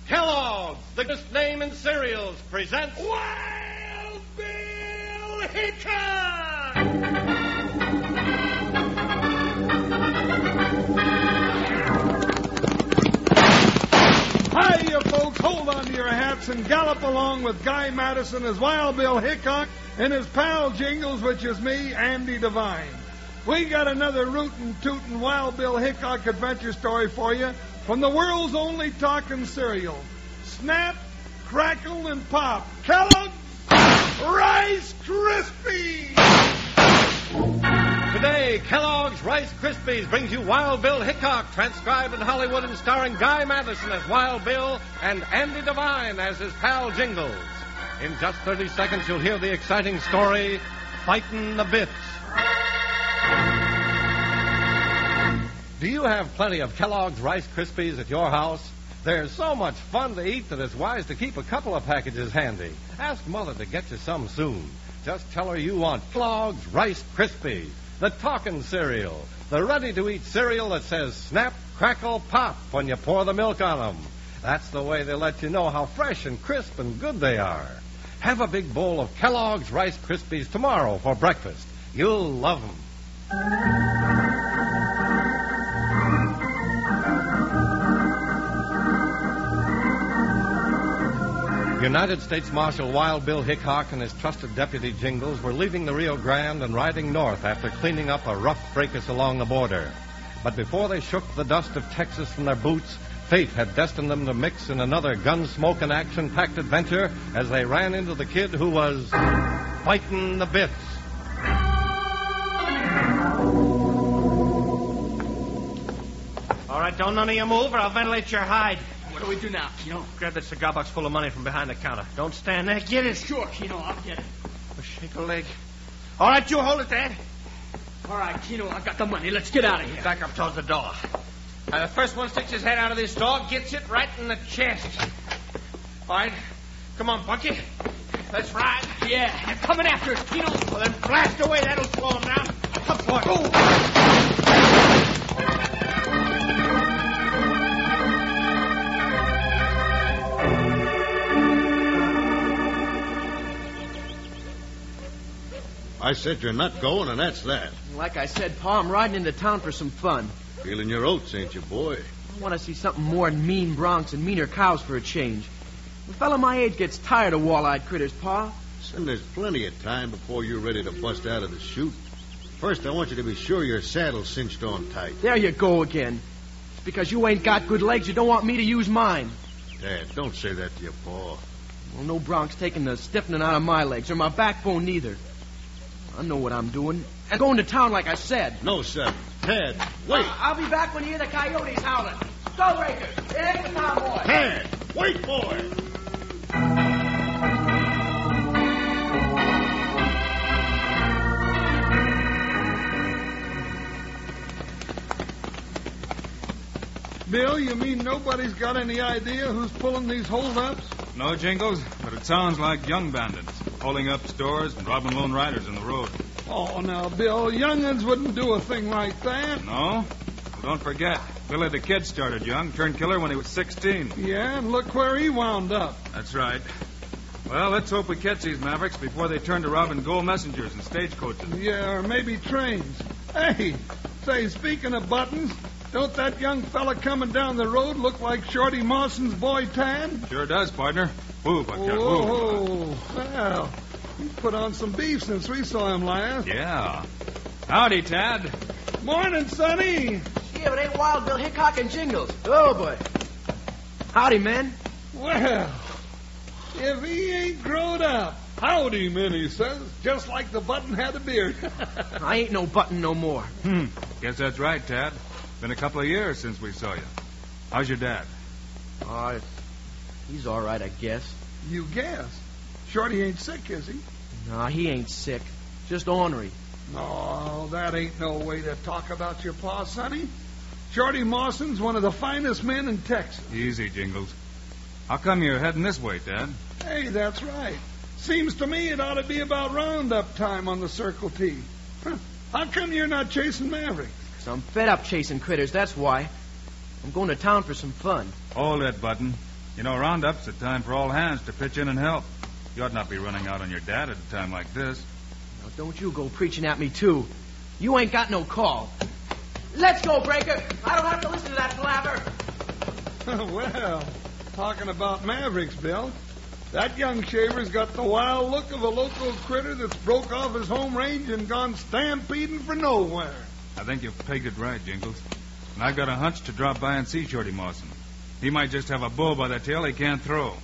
Kellogg's, the biggest name in cereals, presents Wild Bill Hickok! Hiya, folks. Hold on to your hats and gallop along with Guy Madison as Wild Bill Hickok and his pal Jingles, which is me, Andy Devine. We got another rootin' tootin' Wild Bill Hickok adventure story for you from the world's only talking cereal. Snap, crackle, and pop. Kellogg's Rice Krispies! Today, Kellogg's Rice Krispies brings you Wild Bill Hickok, transcribed in Hollywood and starring Guy Madison as Wild Bill and Andy Devine as his pal Jingles. In just 30 seconds, you'll hear the exciting story, Fightin' the Bits. Do you have plenty of Kellogg's Rice Krispies at your house? There's so much fun to eat that it's wise to keep a couple of packages handy. Ask Mother to get you some soon. Just tell her you want Kellogg's Rice Krispies, the talking cereal, the ready-to-eat cereal that says snap, crackle, pop when you pour the milk on them. That's the way they let you know how fresh and crisp and good they are. Have a big bowl of Kellogg's Rice Krispies tomorrow for breakfast. You'll love them. United States Marshal Wild Bill Hickok and his trusted deputy Jingles were leaving the Rio Grande and riding north after cleaning up a rough fracas along the border. But before they shook the dust of Texas from their boots, fate had destined them to mix in another gun-smoke and action-packed adventure as they ran into the kid who was fighting the bits. All right, don't none of you move or I'll ventilate your hide. What do we do now, Keno? Grab that cigar box full of money from behind the counter. Don't stand there. Get it. Sure, Keno, I'll get it. Shake a leg. All right, you hold it, Dad. All right, Keno, I got the money. Let's get out of here. Back up towards the door. The first one sticks his head out of this door, gets it right in the chest. All right. Come on, Bucky. Let's ride. Yeah, they're coming after us, Keno. Well, then blast away. That'll slow him down. Come for it. Go. I said you're not going, and that's that. Like I said, Pa, I'm riding into town for some fun. Feeling your oats, ain't you, boy? I want to see something more than mean broncs and meaner cows for a change. A fellow my age gets tired of wall-eyed critters, Pa. Son, there's plenty of time before you're ready to bust out of the chute. First, I want you to be sure your saddle's cinched on tight. There you go again. It's because you ain't got good legs you don't want me to use mine. Dad, don't say that to your pa. Well, no broncs taking the stiffening out of my legs, or my backbone neither. I know what I'm doing. I'm going to town like I said. No, son. Tad, wait. I'll be back when you hear the coyotes howling. Go, Breakers. Here's the cowboy. Tad, wait, boy. Bill, you mean nobody's got any idea who's pulling these holdups? No, Jingles, but it sounds like young bandits, pulling up stores and robbing lone riders in the road. Oh, now, Bill, young'uns wouldn't do a thing like that. No? Well, don't forget, Billy the Kid started young, turned killer when he was 16. Yeah, and look where he wound up. That's right. Well, let's hope we catch these mavericks before they turn to robbing gold messengers and stagecoaches. Yeah, or maybe trains. Hey, say, speaking of buttons, don't that young fella coming down the road look like Shorty Mawson's boy Tad? Sure does, partner. Move, Buckshot, move. Oh, well, he's put on some beef since we saw him last. Yeah. Howdy, Tad. Morning, Sonny. Yeah, but ain't Wild Bill Hickok and Jingles. Oh, boy. Howdy, man. Well, if he ain't growed up. Howdy, man, he says, just like the button had a beard. I ain't no button no more. Guess that's right, Tad. Been a couple of years since we saw you. How's your dad? He's all right, I guess. You guess? Shorty ain't sick, is he? No, he ain't sick. Just ornery. No, that ain't no way to talk about your pa, Sonny. Shorty Mawson's one of the finest men in Texas. Easy, Jingles. How come you're heading this way, Dad? Hey, that's right. Seems to me it ought to be about roundup time on the Circle T. How come you're not chasing Mavericks? 'Cause I'm fed up chasing critters, that's why. I'm going to town for some fun. Hold that button. You know, Roundup's a time for all hands to pitch in and help. You ought not be running out on your dad at a time like this. Now, don't you go preaching at me, too. You ain't got no call. Let's go, Breaker. I don't have to listen to that palaver. Well, talking about Mavericks, Bill, that young shaver's got the wild look of a local critter that's broke off his home range and gone stampeding for nowhere. I think you've pegged it right, Jingles. And I've got a hunch to drop by and see Shorty Mawson. He might just have a bull by the tail he can't throw.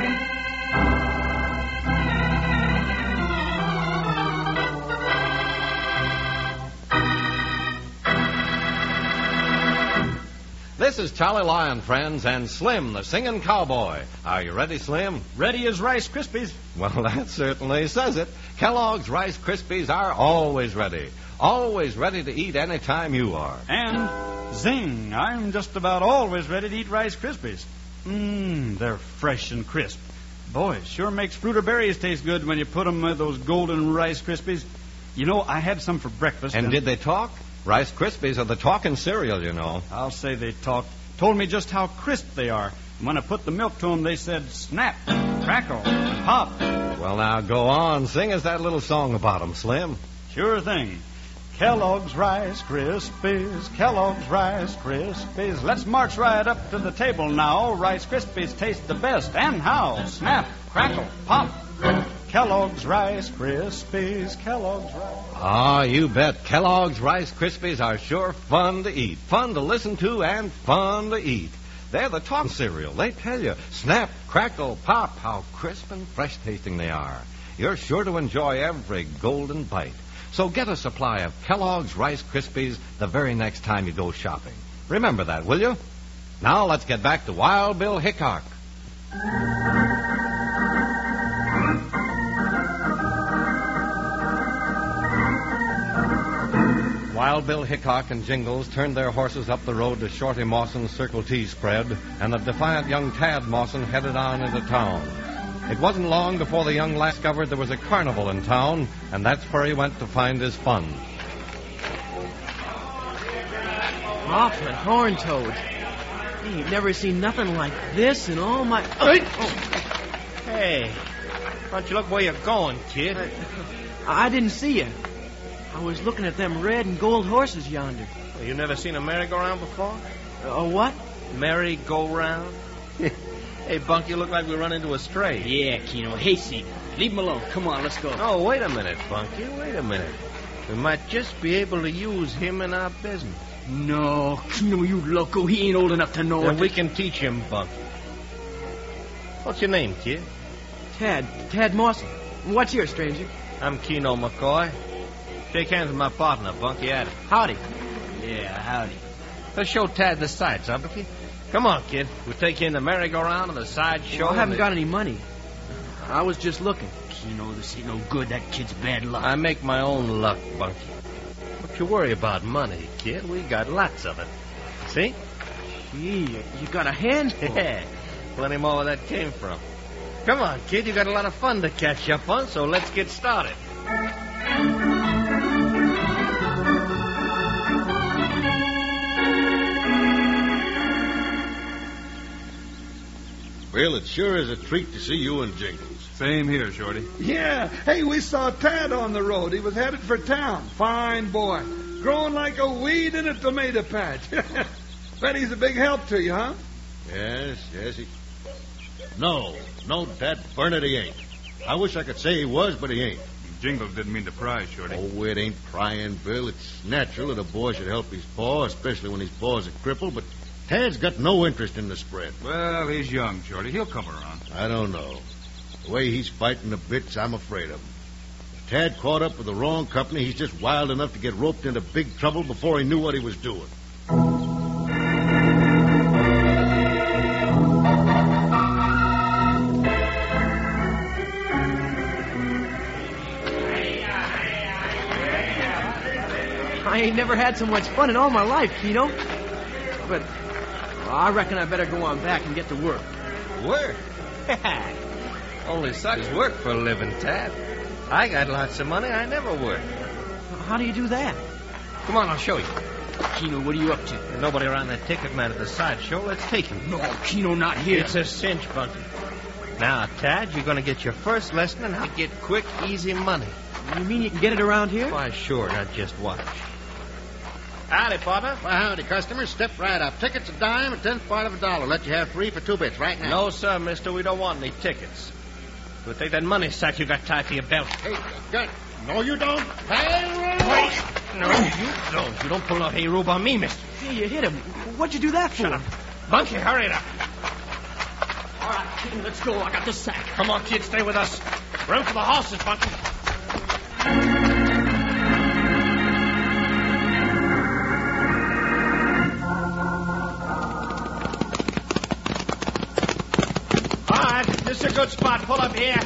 This is Charlie Lyon, friends, and Slim, the singing cowboy. Are you ready, Slim? Ready as Rice Krispies. Well, that certainly says it. Kellogg's Rice Krispies are always ready. Always ready to eat any time you are. And zing, I'm just about always ready to eat Rice Krispies. They're fresh and crisp. Boy, it sure makes fruit or berries taste good when you put them with those golden Rice Krispies. You know, I had some for breakfast. And did they talk? Rice Krispies are the talking cereal, you know. I'll say they talked. Told me just how crisp they are. And when I put the milk to them, they said snap, crackle, and pop. Well, now, go on. Sing us that little song about them, Slim. Sure thing. Kellogg's Rice Krispies, Kellogg's Rice Krispies. Let's march right up to the table now. Rice Krispies taste the best. And how? Snap, crackle, pop. Kellogg's Rice Krispies, Kellogg's Rice. Ah, you bet. Kellogg's Rice Krispies are sure fun to eat, fun to listen to, and fun to eat. They're the talk cereal. They tell you, snap, crackle, pop, how crisp and fresh tasting they are. You're sure to enjoy every golden bite. So get a supply of Kellogg's Rice Krispies the very next time you go shopping. Remember that, will you? Now let's get back to Wild Bill Hickok. Wild Bill Hickok and Jingles turned their horses up the road to Shorty Mawson's Circle T spread, and the defiant young Tad Mawson headed on into town. It wasn't long before the young lad discovered there was a carnival in town, and that's where he went to find his fun. Awful horn toad. I ain't never seen nothing like this in all my... Hey, why don't you look where you're going, kid? I didn't see you. I was looking at them red and gold horses yonder. Well, you never seen a merry-go-round before? A what? Merry-go-round? Hey, Bunk, you look like we run into a stray. Yeah, Keno. Hasty. Leave him alone. Come on, let's go. Oh, wait a minute, Bunky. Wait a minute. We might just be able to use him in our business. No, Keno, you loco. He ain't old enough to know Then it. we can teach him, Bunky. What's your name, kid? Tad Mawson. What's yours, stranger? I'm Keno McCoy. Shake hands with my partner, Bunky Adams. Howdy. Yeah, howdy. Let's show Tad the sights, huh, Bunky? Come on, kid. We'll take you in the merry-go-round and the side show. Well, I haven't got any money. I was just looking. Keno, this ain't no good. That kid's bad luck. I make my own luck, Bunky. Don't you worry about money, kid. We got lots of it. See? Gee, you got a handful. Yeah. Plenty more where that came from. Come on, kid. You got a lot of fun to catch up on, so let's get started. Bill, it sure is a treat to see you and Jingles. Same here, Shorty. Yeah. Hey, we saw Tad on the road. He was headed for town. Fine boy. Growing like a weed in a tomato patch. Bet he's a big help to you, huh? Yes, he... No, Dad, burn it, he ain't. I wish I could say he was, but he ain't. Jingles didn't mean to pry, Shorty. Oh, it ain't prying, Bill. It's natural that a boy should help his paw, especially when his paw's a cripple, but Tad's got no interest in the spread. Well, he's young, Shorty. He'll come around. I don't know. The way he's fighting the bits, I'm afraid of him. If Tad caught up with the wrong company, he's just wild enough to get roped into big trouble before he knew what he was doing. I ain't never had so much fun in all my life, Keno. But I reckon I better go on back and get to work. Work? Only suckers work for a living, Tad. I got lots of money. I never work. How do you do that? Come on, I'll show you. Keno, what are you up to? There's nobody around that ticket man at the sideshow. Let's take him. No, Keno, not here. It's a cinch, Bunky. Now, Tad, you're going to get your first lesson on how to get quick, easy money. You mean you can get it around here? Why, sure, not just watch. Howdy, partner. Well, howdy, customers. Step right up. Tickets a dime, a tenth part of a dollar. Let you have free for 2 bits right now. No, sir, mister. We don't want any tickets. We'll take that money sack you got tied to your belt. Hey, gun. No, you don't. Wait. No, you don't. You don't pull no hay robe on me, mister. Hey, you hit him. What'd you do that for? Shut up. Bunky, hurry it up. All right, Keno, let's go. I got the sack. Come on, kid, stay with us. Run for the horses, Bunky. All right, this is a good spot. Pull up here.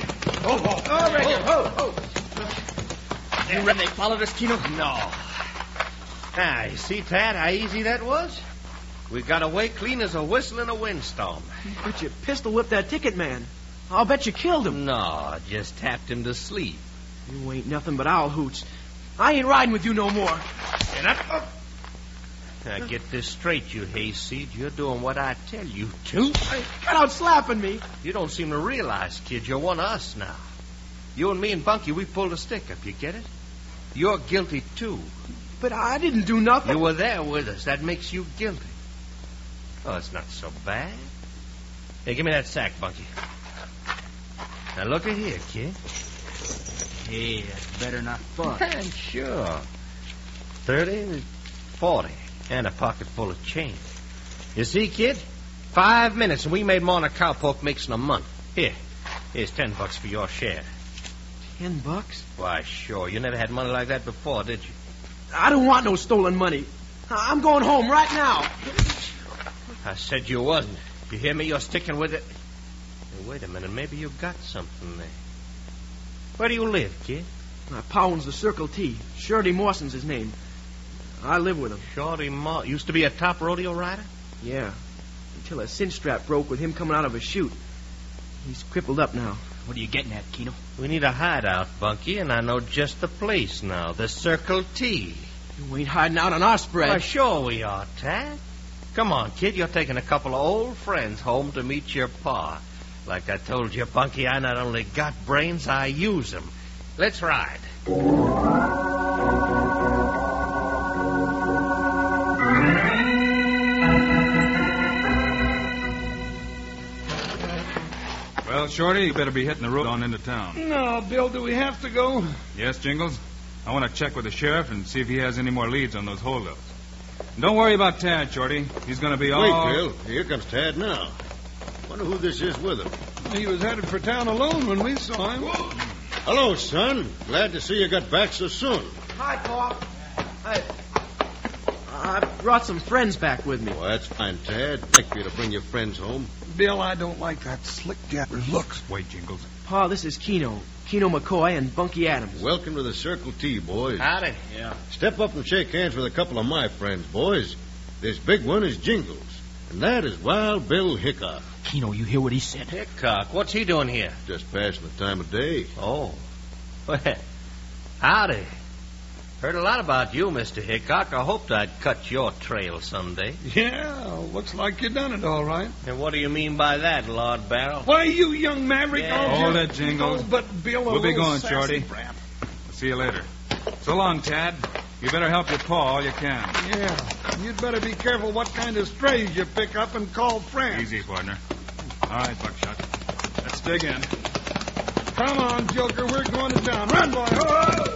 You reckon they followed us, Keno? No. Ah, you see, Tad, how easy that was? We got away clean as a whistle in a windstorm. But you pistol whipped that ticket man. I'll bet you killed him. No, I just tapped him to sleep. You ain't nothing but owl hoots. I ain't riding with you no more. Get up. Now, get this straight, you hayseed. You're doing what I tell you to. Cut out slapping me. You don't seem to realize, kid, you're one of us now. You and me and Bunky, we pulled a stick up. You get it? You're guilty, too. But I didn't do nothing. You were there with us. That makes you guilty. Oh, it's not so bad. Hey, give me that sack, Bunky. Now, look at here, kid. Hey, that's better not fun. Sure. 30, 40, and a pocket full of change. You see, kid? 5 minutes, and we made more than a cowpoke makes in a month. Here's $10 for your share. $10? Why, sure. You never had money like that before, did you? I don't want no stolen money. I'm going home right now. I said you wasn't. You hear me? You're sticking with it. Hey, wait a minute. Maybe you got something there. Where do you live, kid? My pa owns the Circle T. Shorty Mawson's his name. I live with him. Shorty Mawson. Used to be a top rodeo rider? Yeah. Until a cinch strap broke with him coming out of a chute. He's crippled up now. What are you getting at, Keno? We need a hideout, Bunky, and I know just the place now. The Circle T. You ain't hiding out on our spread. Why, sure we are, Tad. Come on, kid. You're taking a couple of old friends home to meet your pa. Like I told you, Bunky, I not only got brains, I use them. Let's ride. Well, Shorty, you better be hitting the road on into town. No, Bill, do we have to go? Yes, Jingles? I want to check with the sheriff and see if he has any more leads on those holdups. Don't worry about Tad, Shorty. He's going to be all... Wait, Bill. Here comes Tad now. Wonder who this is with him. He was headed for town alone when we saw him. Hello, son. Glad to see you got back so soon. Hi, Pa. I brought some friends back with me. Well, that's fine, Tad. Like for you to bring your friends home. Bill, I don't like that slick japper's looks. Wait, Jingles. Pa, this is Keno McCoy and Bunky Adams. Welcome to the Circle T, boys. Howdy. Yeah. Step up and shake hands with a couple of my friends, boys. This big one is Jingles, and that is Wild Bill Hickok. Keno, you hear what he said? Hickok, what's he doing here? Just passing the time of day. Oh. Well, howdy. Heard a lot about you, Mr. Hickok. I hoped I'd cut your trail someday. Yeah, looks like you done it all right. And what do you mean by that, Lord Barrow? Why, you young maverick, Yeah. all Hold just- it, Jingles. Oh, but Bill, We'll be little going, sassy Shorty. brat. I'll see you later. So long, Tad. You better help your pa all you can. Yeah, you'd better be careful what kind of strays you pick up and call friends. Easy, partner. All right, Buckshot. Let's dig in. Come on, Joker, we're going to town. Run, boy. Ho!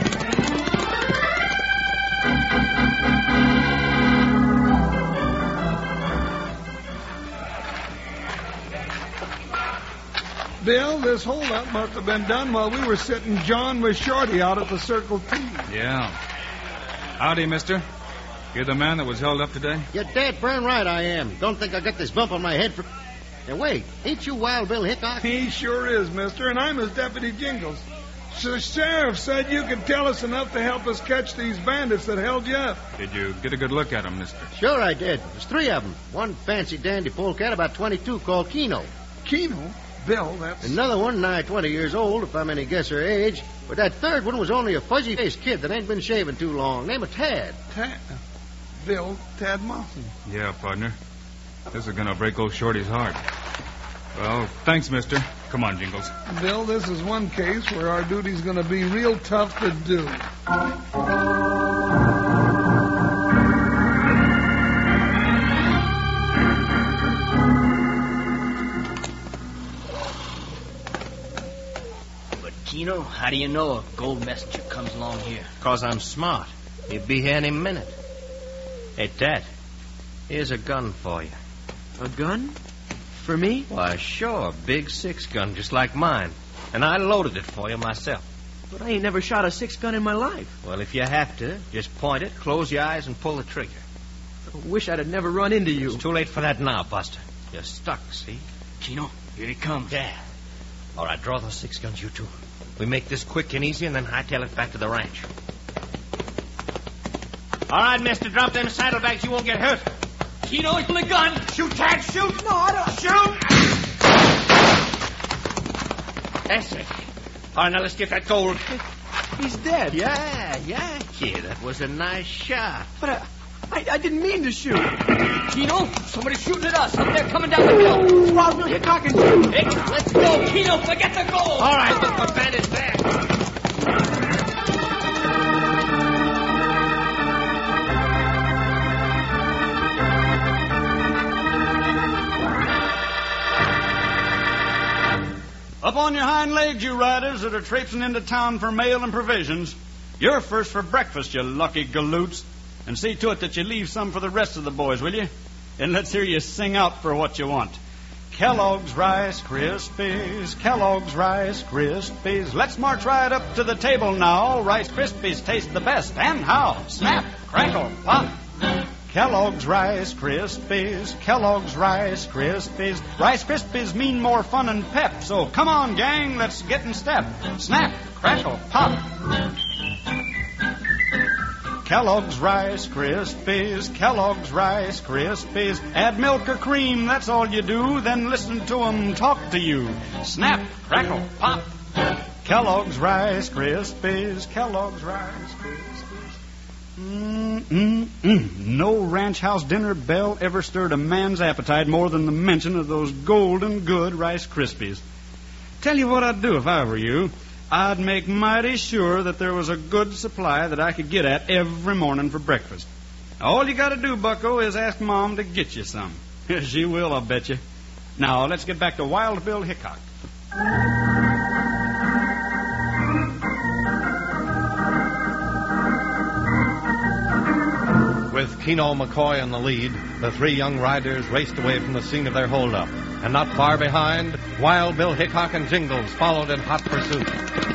Bill, this holdup must have been done while we were sitting John with Shorty out at the Circle T. Yeah. Howdy, mister. You're the man that was held up today? You're dead burn right I am. Don't think I got this bump on my head for... Now, wait. Ain't you Wild Bill Hickok? He sure is, mister, and I'm his deputy Jingles. The sheriff said you could tell us enough to help us catch these bandits that held you up. Did you get a good look at him, mister? Sure I did. There's 3 of them. One fancy dandy polecat about 22 called Keno. Keno? Bill, that's... Another one nigh 20 years old, if I'm any guess her age. But that third one was only a fuzzy-faced kid that ain't been shaving too long. Name of Tad. Bill, Tad Mawson. Yeah, partner. This is gonna break old Shorty's heart. Well, thanks, mister. Come on, Jingles. Bill, this is one case where our duty's going to be real tough to do. But, Keno, how do you know a gold messenger comes along here? 'Cause I'm smart. He'd be here any minute. Hey, Dad, here's a gun for you. A gun? For me? Why, sure, big 6-gun, just like mine. And I loaded it for you myself. But I ain't never shot a 6-gun in my life. Well, if you have to, just point it, close your eyes, and pull the trigger. I wish I'd have never run into you. It's too late for that now, Buster. You're stuck, see? Keno, here he comes. Yeah. All right, draw those 6 guns, you two. We make this quick and easy, and then hightail it back to the ranch. All right, mister, drop them saddlebags. You won't get hurt. Keno, it's my gun. Shoot, Tad, shoot! No, I don't. Shoot! That's it. All right, now let's get that gold. He's dead. Yeah, kid. That was a nice shot. But I didn't mean to shoot. Keno, somebody's shooting at us. Up there coming down the hill. It's Wild Bill Hickok and shoot. Hey, let's go, Keno. Forget the gold. All right, let's put bandage back. Up on your hind legs, you riders that are traipsing into town for mail and provisions. You're first for breakfast, you lucky galoots. And see to it that you leave some for the rest of the boys, will you? And let's hear you sing out for what you want. Kellogg's Rice Krispies, Kellogg's Rice Krispies. Let's march right up to the table now. Rice Krispies taste the best. And how? Snap, crackle, pop. Kellogg's Rice Krispies, Kellogg's Rice Krispies. Rice Krispies mean more fun and pep. So come on, gang, let's get in step. Snap, crackle, pop. Kellogg's Rice Krispies, Kellogg's Rice Krispies. Add milk or cream, that's all you do. Then listen to 'em talk to you. Snap, crackle, pop. Kellogg's Rice Krispies, Kellogg's Rice Krispies. No ranch house dinner bell ever stirred a man's appetite more than the mention of those golden good Rice Krispies. Tell you what I'd do if I were you. I'd make mighty sure that there was a good supply that I could get at every morning for breakfast. All you got to do, bucko, is ask Mom to get you some. She will, I'll bet you. Now, let's get back to Wild Bill Hickok. With Keno McCoy in the lead, the 3 young riders raced away from the scene of their holdup. And not far behind, Wild Bill Hickok and Jingles followed in hot pursuit.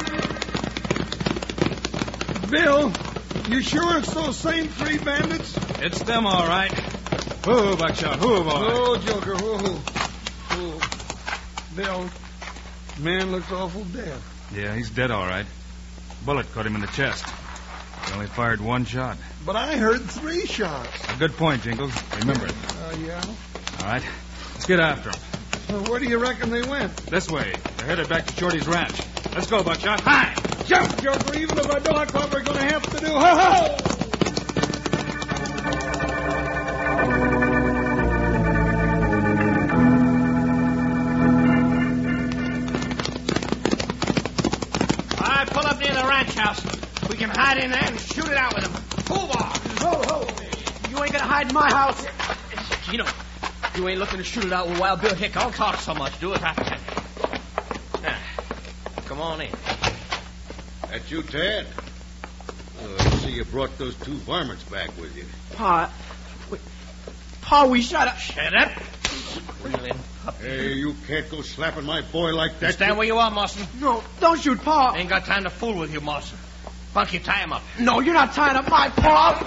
Bill, you sure it's those same 3 bandits? It's them, all right. Whoo, Buckshot. Whoo, boy. Oh, Joker, whoa. Bill, man looks awful dead. Yeah, he's dead, all right. Bullet caught him in the chest. He only fired 1 shot. But I heard 3 shots. A good point, Jingles. Remember it. Yeah? All right. Let's get after him. Well, where do you reckon they went? This way. They're headed back to Shorty's ranch. Let's go, Buckshot. Hi! Jump, Joker, even if I don't, what we're going to have to do. Ho-ho! All right, pull up near the ranch house. We can hide in there and shoot it out with them. Move on. Ho! You ain't gonna hide in my house. Keno, you ain't looking to shoot it out with Wild Bill Hickok. Don't talk so much. Do as I tell you. Come on in. That you, Tad? I see you brought those 2 varmints back with you. Pa, we shot up. Shut up. Squealing puppy. Hey, you can't go slapping my boy like that. Stand where you are, Mawson. No, don't shoot Pa. Ain't got time to fool with you, Mawson. Funky, tie him up. No, you're not tying up my Pa.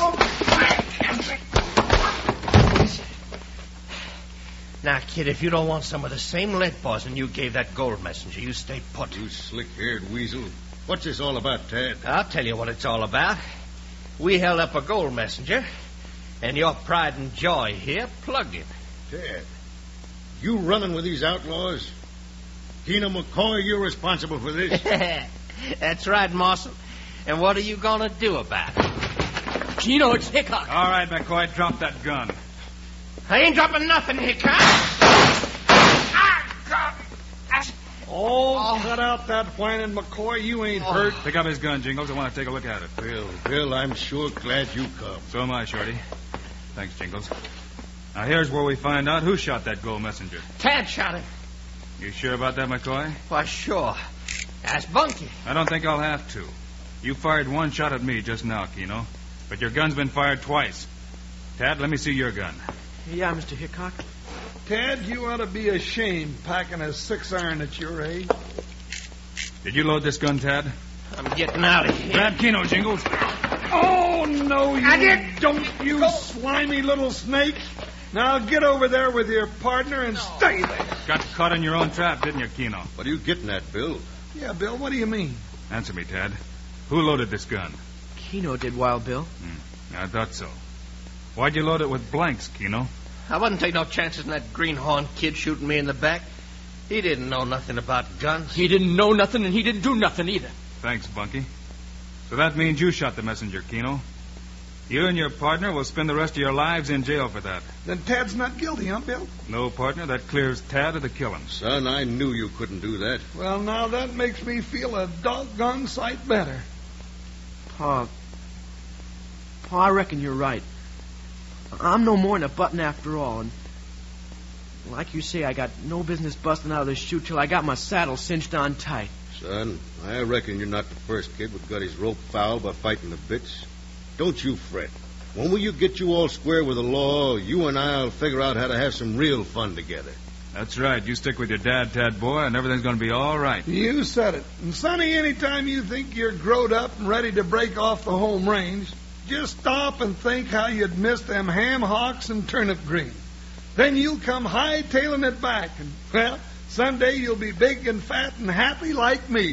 Now, kid, if you don't want some of the same lead poison you gave that gold messenger, you stay put. You slick-haired weasel. What's this all about, Tad? I'll tell you what it's all about. We held up a gold messenger, and your pride and joy here plugged him. Tad, you running with these outlaws? Keno McCoy, you're responsible for this. That's right, Mawson. And what are you going to do about it? Keno, it's Hickok. All right, McCoy, drop that gun. I ain't dropping nothing, Hickok. Oh, cut out that whining, McCoy. You ain't hurt. Pick up his gun, Jingles. I want to take a look at it. Bill, I'm sure glad you come. So am I, Shorty. Thanks, Jingles. Now, here's where we find out who shot that gold messenger. Tad shot him. You sure about that, McCoy? Why, sure. Ask Bunky. I don't think I'll have to. You fired one shot at me just now, Keno. But your gun's been fired twice. Tad, let me see your gun. Yeah, Mr. Hickok. Tad, you ought to be ashamed packing a 6-iron at your age. Did you load this gun, Tad? I'm getting out of here. Grab Keno, Jingles. Oh, no, you don't, you slimy little snake. Now get over there with your partner and stay there. Got caught in your own trap, didn't you, Keno? What are you getting at, Bill? Yeah, Bill, what do you mean? Answer me, Tad. Who loaded this gun? Keno did, Wild Bill. I thought so. Why'd you load it with blanks, Keno? I wouldn't take no chances in that greenhorn kid shooting me in the back. He didn't know nothing about guns. He didn't know nothing, and he didn't do nothing either. Thanks, Bunky. So that means you shot the messenger, Keno. You and your partner will spend the rest of your lives in jail for that. Then Tad's not guilty, huh, Bill? No, partner, that clears Tad of the killing. Son, I knew you couldn't do that. Well, now that makes me feel a doggone sight better. Pa, I reckon you're right. I'm no more than a button after all, and like you say, I got no business busting out of this chute till I got my saddle cinched on tight. Son, I reckon you're not the first kid who got his rope fouled by fighting the bits. Don't you fret. When you get you all square with the law, you and I'll figure out how to have some real fun together. That's right. You stick with your dad, Tad boy, and everything's going to be all right. You said it. And, Sonny, anytime you think you're growed up and ready to break off the home range, just stop and think how you'd miss them ham hocks and turnip greens. Then you'll come hightailing it back, and, well, someday you'll be big and fat and happy like me.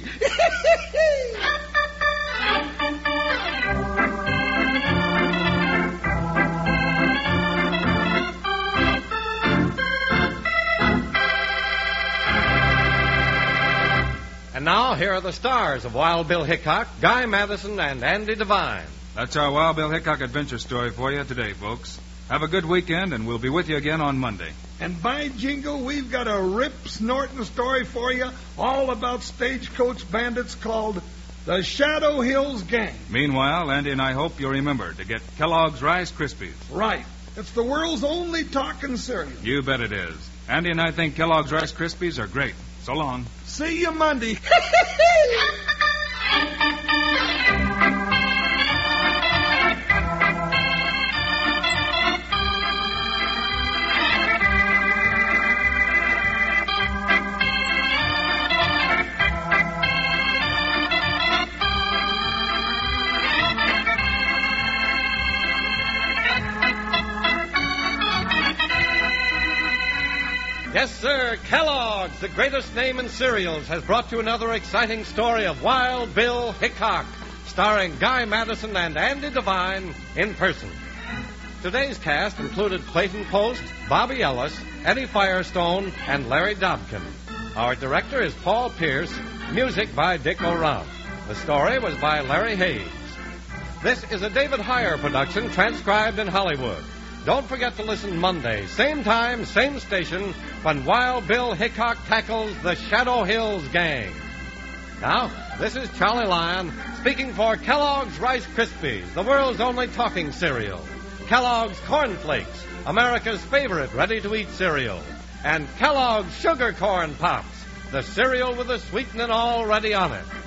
And now, here are the stars of Wild Bill Hickok, Guy Madison, and Andy Devine. That's our Wild Bill Hickok adventure story for you today, folks. Have a good weekend, and we'll be with you again on Monday. And by jingo, we've got a rip-snorting story for you all about stagecoach bandits called the Shadow Hills Gang. Meanwhile, Andy and I hope you'll remember to get Kellogg's Rice Krispies. Right. It's the world's only talking cereal. You bet it is. Andy and I think Kellogg's Rice Krispies are great. So long. See you Monday. Yes, sir, Kellogg's, the greatest name in cereals, has brought you another exciting story of Wild Bill Hickok, starring Guy Madison and Andy Devine in person. Today's cast included Clayton Post, Bobby Ellis, Eddie Firestone, and Larry Dobkin. Our director is Paul Pierce, music by Dick O'Round. The story was by Larry Hayes. This is a David Heyer production transcribed in Hollywood. Don't forget to listen Monday, same time, same station, when Wild Bill Hickok tackles the Shadow Hills Gang. Now, this is Charlie Lyon speaking for Kellogg's Rice Krispies, the world's only talking cereal. Kellogg's Corn Flakes, America's favorite ready-to-eat cereal. And Kellogg's Sugar Corn Pops, the cereal with the sweetening already on it.